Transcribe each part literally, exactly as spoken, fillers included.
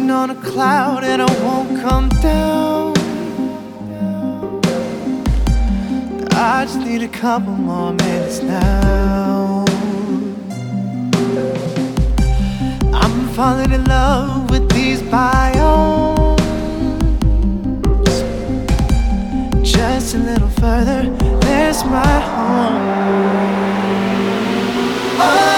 Sitting on a cloud and I won't come down. I just need a couple more minutes now. I'm falling in love with these biomes. Just a little further, there's my home. Oh,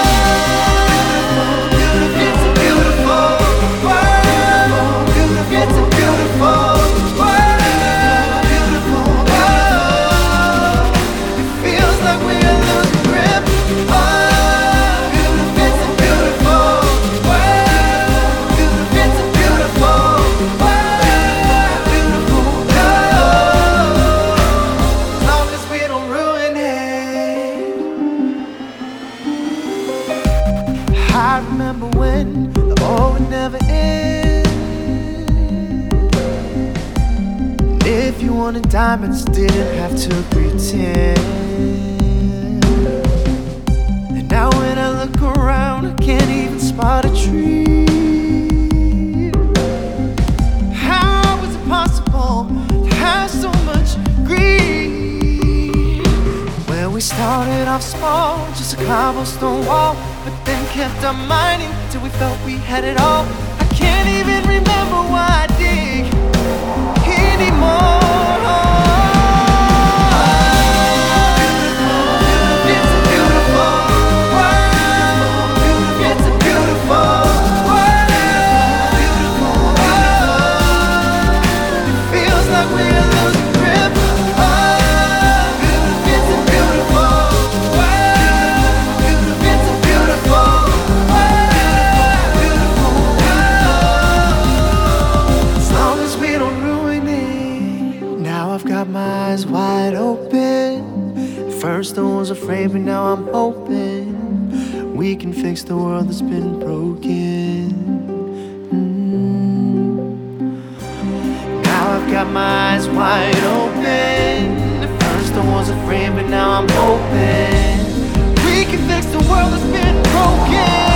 I remember when the old would never end. And if you wanted diamonds, didn't have to pretend. And now when I look around, I can't even spot a tree. How is it possible to have so much greed? Well, we started off small, just a cobblestone wall, but then kept on mining till we felt we had it all. I can't even remember why I dig anymore. It's a beautiful world. It's a beautiful world. It feels like we're losing grip. It's a beautiful world. It's a beautiful. I've got my eyes wide open. First I was afraid, but now I'm hoping we can fix the world that's been broken. mm. Now I've got my eyes wide open. First I was afraid, but now I'm hoping we can fix the world that's been broken.